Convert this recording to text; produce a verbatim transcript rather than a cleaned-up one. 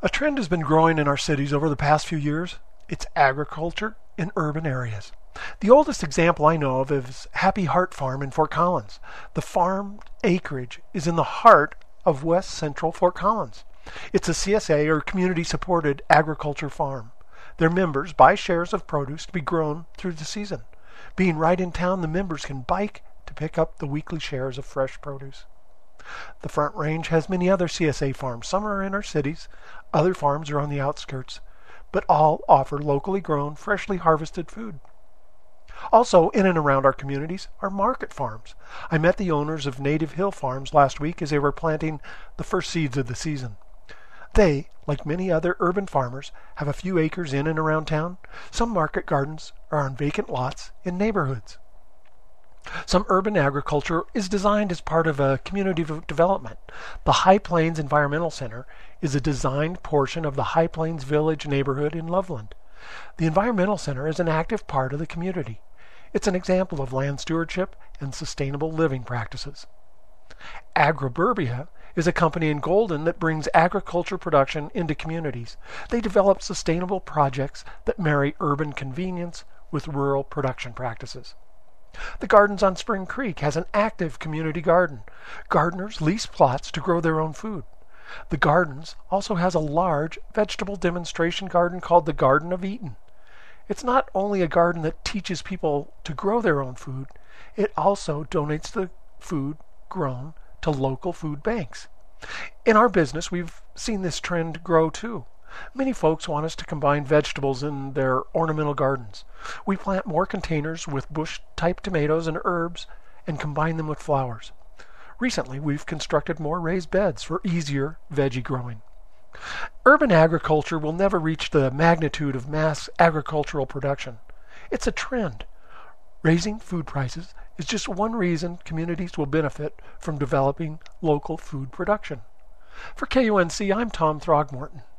A trend has been growing in our cities over the past few years. It's agriculture in urban areas. The oldest example I know of is Happy Heart Farm in Fort Collins. The farm acreage is in the heart of west central Fort Collins. It's a C S A or community supported agriculture farm. Their members buy shares of produce to be grown through the season. Being right in town, the members can bike to pick up the weekly shares of fresh produce. The Front Range has many other C S A farms. Some are in our cities, other farms are on the outskirts, but all offer locally grown, freshly harvested food. Also, in and around our communities are market farms. I met the owners of Native Hill Farms last week as they were planting the first seeds of the season. They, like many other urban farmers, have a few acres in and around town. Some market gardens are on vacant lots in neighborhoods. Some urban agriculture is designed as part of a community development. The High Plains Environmental Center is a designed portion of the High Plains Village neighborhood in Loveland. The Environmental Center is an active part of the community. It's an example of land stewardship and sustainable living practices. Agriburbia is a company in Golden that brings agriculture production into communities. They develop sustainable projects that marry urban convenience with rural production practices. The Gardens on Spring Creek has an active community garden. Gardeners lease plots to grow their own food. The Gardens also has a large vegetable demonstration garden called the Garden of Eden. It's not only a garden that teaches people to grow their own food, it also donates the food grown to local food banks. In our business, we've seen this trend grow too. Many folks want us to combine vegetables in their ornamental gardens. We plant more containers with bush-type tomatoes and herbs and combine them with flowers. Recently, we've constructed more raised beds for easier veggie growing. Urban agriculture will never reach the magnitude of mass agricultural production. It's a trend. Raising food prices is just one reason communities will benefit from developing local food production. For K U N C, I'm Tom Throgmorton.